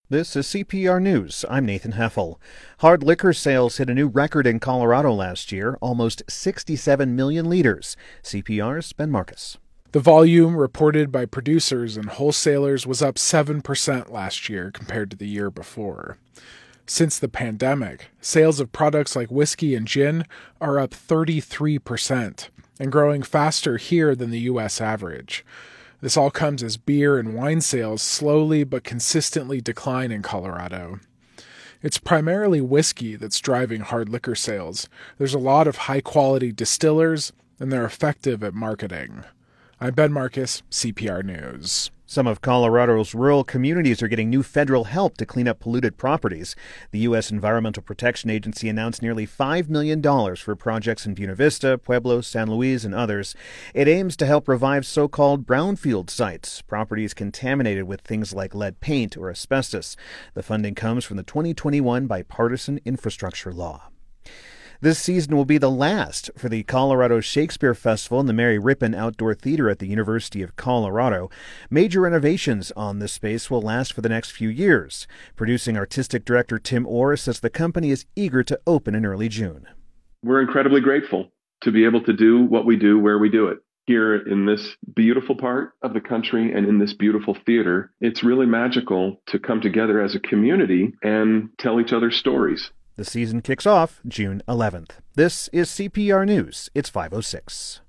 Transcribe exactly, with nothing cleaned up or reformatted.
This is C P R News. I'm Nathan Heffel. Hard liquor sales hit a new record in Colorado last year, almost sixty-seven million liters. C P R's Ben Marcus. The volume reported by producers and wholesalers was up seven percent last year compared to the year before. Since the pandemic, sales of products like whiskey and gin are up thirty-three percent and growing faster here than the U S average. This all comes as beer and wine sales slowly but consistently decline in Colorado. It's primarily whiskey that's driving hard liquor sales. There's a lot of high-quality distillers, and they're effective at marketing. I'm Ben Marcus, C P R News. Some of Colorado's rural communities are getting new federal help to clean up polluted properties. The U S Environmental Protection Agency announced nearly five million dollars for projects in Buena Vista, Pueblo, San Luis, and others. It aims to help revive so-called brownfield sites, properties contaminated with things like lead paint or asbestos. The funding comes from the twenty twenty-one Bipartisan Infrastructure Law. This season will be the last for the Colorado Shakespeare Festival and the Mary Rippon Outdoor Theater at the University of Colorado. Major renovations on this space will last for the next few years. Producing artistic director Tim Orr says the company is eager to open in early June. We're incredibly grateful to be able to do what we do where we do it. Here in this beautiful part of the country and in this beautiful theater, it's really magical to come together as a community and tell each other stories. The season kicks off June eleventh. This is C P R News. It's five oh six.